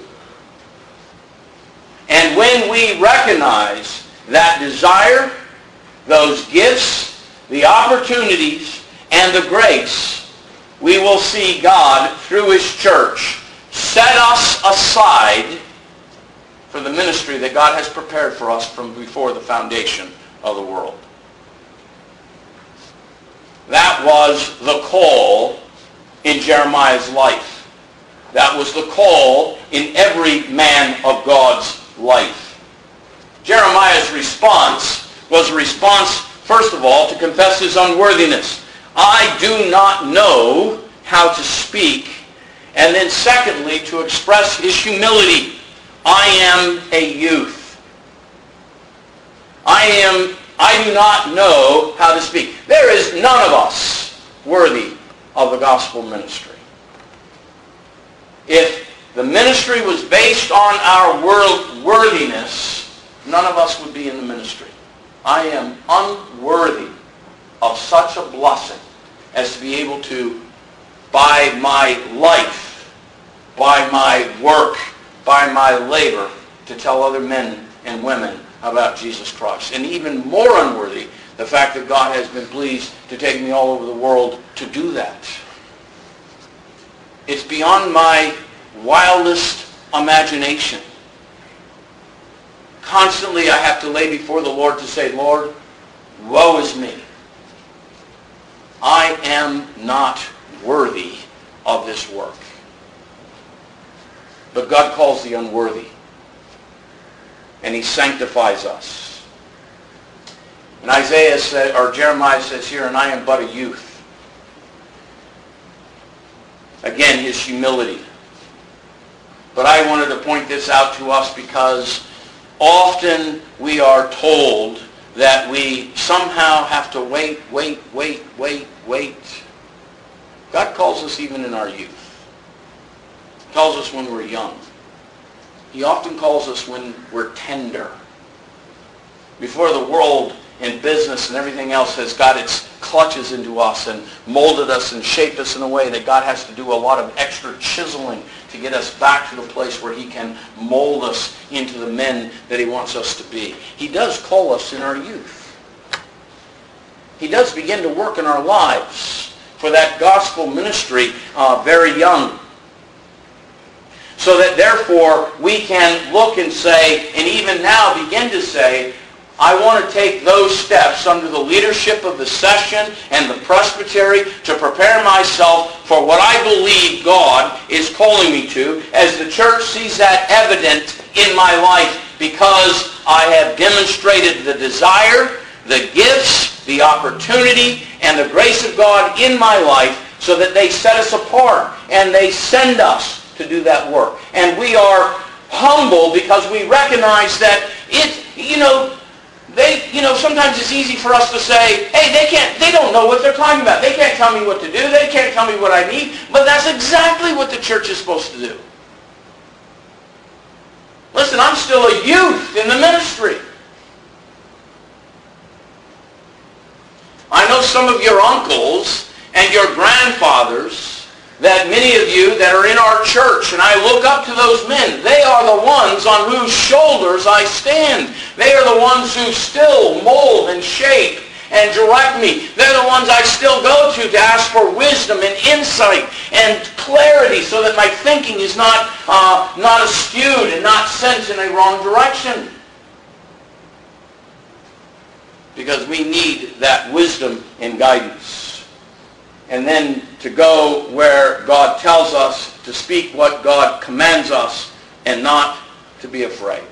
And when we recognize that desire, those gifts, the opportunities, and the grace, we will see God, through His church, set us aside for the ministry that God has prepared for us from before the foundation of the world. That was the call in Jeremiah's life. That was the call in every man of God's life. Jeremiah's response was a response, first of all, to confess his unworthiness. I do not know how to speak. And then secondly, to express his humility. I am a youth. I am, I do not know how to speak. There is none of us worthy of the gospel ministry. If the ministry was based on our world worthiness, none of us would be in the ministry. I am unworthy of such a blessing as to be able to, by my life, by my work, by my labor, to tell other men and women about Jesus Christ. And even more unworthy, the fact that God has been pleased to take me all over the world to do that. It's beyond my wildest imagination. Constantly I have to lay before the Lord to say, Lord, woe is me. I am not worthy of this work. But God calls the unworthy. And he sanctifies us. And Isaiah said, or Jeremiah says here, and I am but a youth. Again, his humility. But I wanted to point this out to us because often we are told that we somehow have to wait, wait, wait, wait, wait. God calls us even in our youth. He calls us when we're young. He often calls us when we're tender. Before the world and business and everything else has got its clutches into us and molded us and shaped us in a way that God has to do a lot of extra chiseling to get us back to the place where he can mold us into the men that he wants us to be. He does call us in our youth. He does begin to work in our lives for that gospel ministry uh, very young. So that therefore we can look and say, and even now begin to say, I want to take those steps under the leadership of the session and the presbytery to prepare myself for what I believe God is calling me to, as the church sees that evident in my life, because I have demonstrated the desire, the gifts, the opportunity, and the grace of God in my life, so that they set us apart and they send us to do that work. And we are humble because we recognize that it, you know, They, you know, sometimes it's easy for us to say, hey, they can't, they don't know what they're talking about. They can't tell me what to do. They can't tell me what I need. But that's exactly what the church is supposed to do. Listen, I'm still a youth in the ministry. I know some of your uncles and your grandfathers, that many of you that are in our church, and I look up to those men, they are the ones on whose shoulders I stand. They are the ones who still mold and shape and direct me. They're the ones I still go to to ask for wisdom and insight and clarity so that my thinking is not, uh, not askewed and not sent in a wrong direction. Because we need that wisdom and guidance. And then to go where God tells us, to speak what God commands us, and not to be afraid.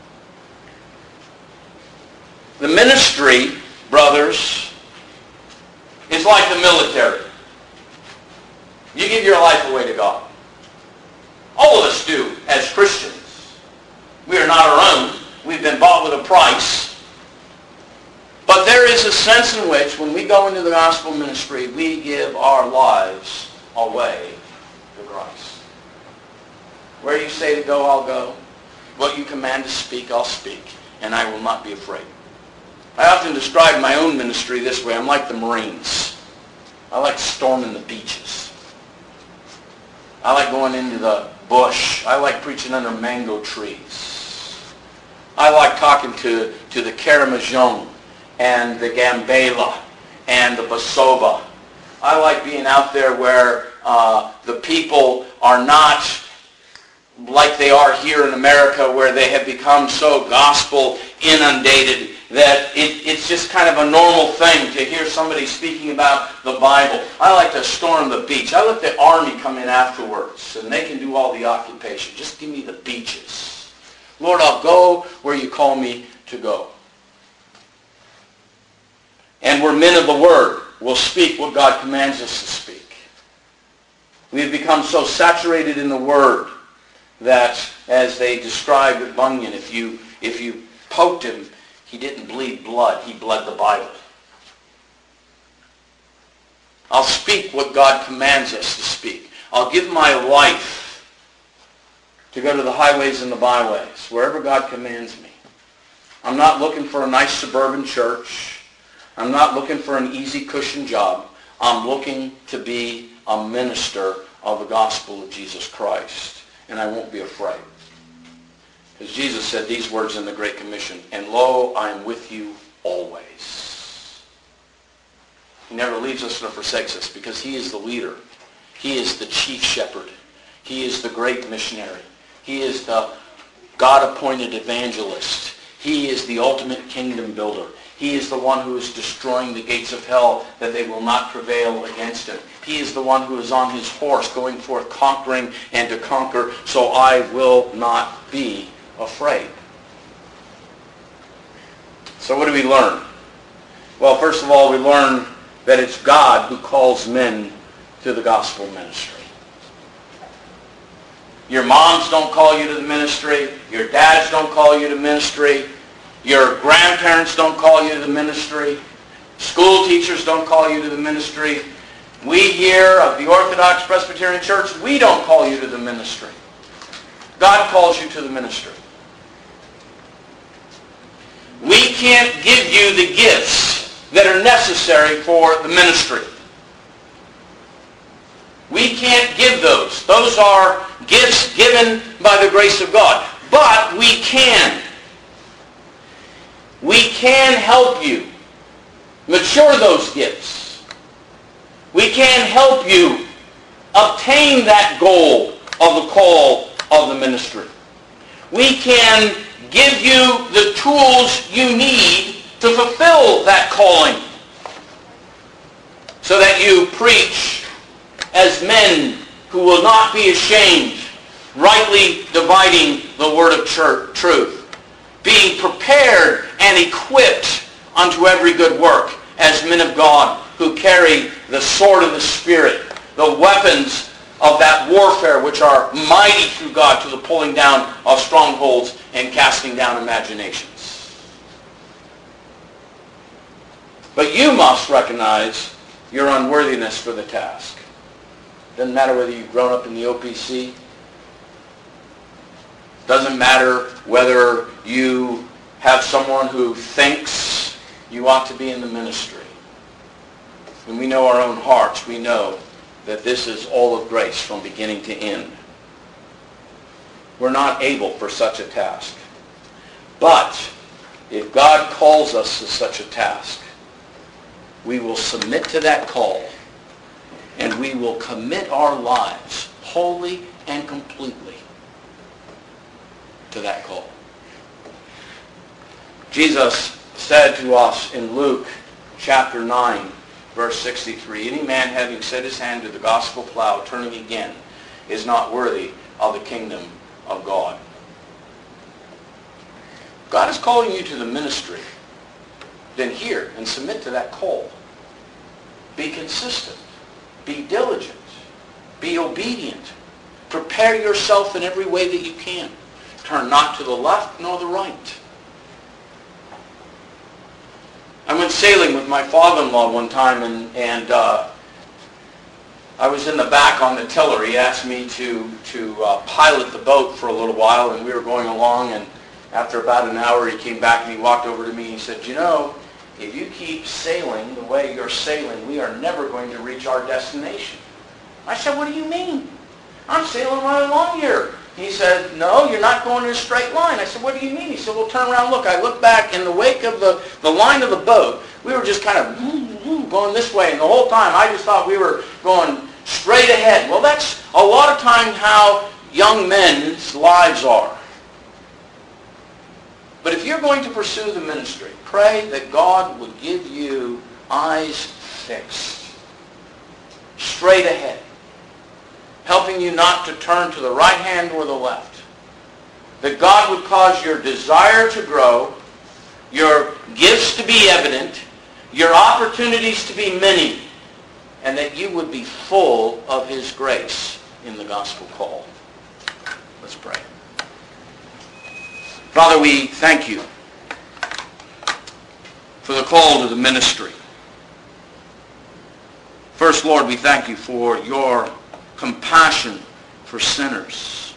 The ministry, brothers, is like the military. You give your life away to God. All of us do as Christians. We are not our own. We've been bought with a price. But there is a sense in which when we go into the gospel ministry, we give our lives away to Christ. Where you say to go, I'll go. What you command to speak, I'll speak. And I will not be afraid. I often describe my own ministry this way. I'm like the Marines. I like storming the beaches. I like going into the bush. I like preaching under mango trees. I like talking to, to the Karamazon and the Gambela and the Basova. I like being out there where uh, the people are not like they are here in America, where they have become so gospel inundated that it, it's just kind of a normal thing to hear somebody speaking about the Bible. I like to storm the beach. I let the army come in afterwards, and they can do all the occupation. Just give me the beaches. Lord, I'll go where you call me to go. And we're men of the Word. We'll speak what God commands us to speak. We have become so saturated in the Word that, as they described at Bunyan, if you, if you poked him, he didn't bleed blood. He bled the Bible. I'll speak what God commands us to speak. I'll give my life to go to the highways and the byways, wherever God commands me. I'm not looking for a nice suburban church. I'm not looking for an easy cushion job. I'm looking to be a minister of the gospel of Jesus Christ. And I won't be afraid. Because Jesus said these words in the Great Commission, and lo, I am with you always. He never leaves us nor forsakes us because he is the leader. He is the chief shepherd. He is the great missionary. He is the God-appointed evangelist. He is the ultimate kingdom builder. He is the one who is destroying the gates of hell that they will not prevail against him. He is the one who is on his horse going forth conquering and to conquer, so I will not be afraid. So what do we learn? Well, first of all, we learn that it's God who calls men to the gospel ministry. Your moms don't call you to the ministry. Your dads don't call you to ministry. Your grandparents don't call you to the ministry. School teachers don't call you to the ministry. We here of the Orthodox Presbyterian Church, we don't call you to the ministry. God calls you to the ministry. We can't give you the gifts that are necessary for the ministry. We can't give those. Those are gifts given by the grace of God. But we can. We can help you mature those gifts. We can help you obtain that goal of the call of the ministry. We can give you the tools you need to fulfill that calling so that you preach as men who will not be ashamed, rightly dividing the word of truth, being prepared and equipped unto every good work as men of God who carry the sword of the Spirit, the weapons of that warfare which are mighty through God to the pulling down of strongholds and casting down imaginations. But you must recognize your unworthiness for the task. Doesn't matter whether you've grown up in the O P C. Doesn't matter whether you have someone who thinks you ought to be in the ministry. When we know our own hearts, we know that this is all of grace from beginning to end. We're not able for such a task. But if God calls us to such a task, we will submit to that call and we will commit our lives wholly and completely to that call. Jesus said to us in Luke chapter nine, verse sixty-three, any man having set his hand to the gospel plow, turning again, is not worthy of the kingdom of God. God is calling you to the ministry. Then hear and submit to that call. Be consistent. Be diligent. Be obedient. Prepare yourself in every way that you can. Turn not to the left nor the right. I went sailing with my father-in-law one time, and, and uh, I was in the back on the tiller. He asked me to, to uh, pilot the boat for a little while, and we were going along, and after about an hour he came back and he walked over to me and he said, you know, if you keep sailing the way you're sailing, we are never going to reach our destination. I said, what do you mean? I'm sailing right along here. He said, no, you're not going in a straight line. I said, what do you mean? He said, well, turn around, look. I looked back in the wake of the, the line of the boat. We were just kind of going this way, and the whole time I just thought we were going straight ahead. Well, that's a lot of times how young men's lives are. But if you're going to pursue the ministry, pray that God would give you eyes fixed, straight ahead, helping you not to turn to the right hand or the left. That God would cause your desire to grow, your gifts to be evident, your opportunities to be many, and that you would be full of his grace in the gospel call. Let's pray. Father, we thank you for the call to the ministry. First, Lord, we thank you for your compassion for sinners.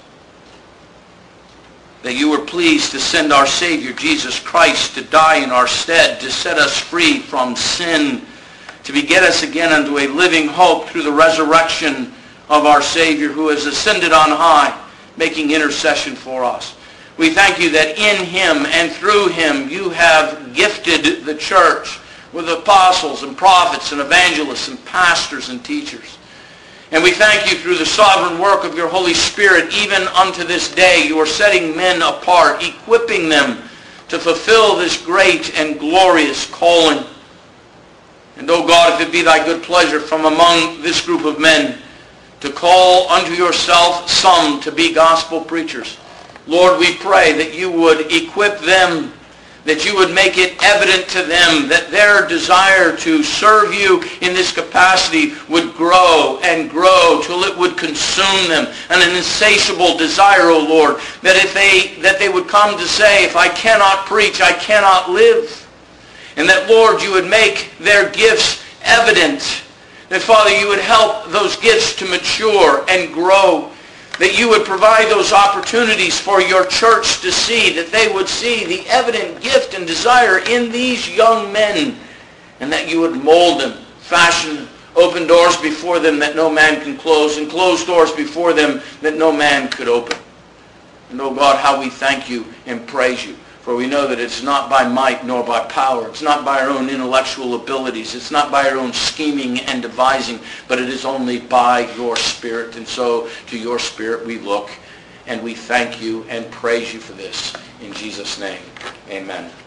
That you were pleased to send our Savior, Jesus Christ, to die in our stead, to set us free from sin, to beget us again unto a living hope through the resurrection of our Savior who has ascended on high, making intercession for us. We thank you that in him and through him you have gifted the church with apostles and prophets and evangelists and pastors and teachers. And we thank you through the sovereign work of your Holy Spirit, even unto this day, you are setting men apart, equipping them to fulfill this great and glorious calling. And, O God, if it be thy good pleasure from among this group of men to call unto yourself some to be gospel preachers, Lord, we pray that you would equip them, that you would make it evident to them that their desire to serve you in this capacity would grow and grow till it would consume them. And an insatiable desire, O Lord, that if they that they would come to say, if I cannot preach, I cannot live. And that, Lord, you would make their gifts evident. That, Father, you would help those gifts to mature and grow. That you would provide those opportunities for your church to see, that they would see the evident gift and desire in these young men, and that you would mold them, fashion, open doors before them that no man can close, and close doors before them that no man could open. And, oh God, how we thank you and praise you. For we know that it's not by might nor by power. It's not by our own intellectual abilities. It's not by our own scheming and devising, but it is only by your Spirit. And so to your Spirit we look, and we thank you and praise you for this. In Jesus' name, amen.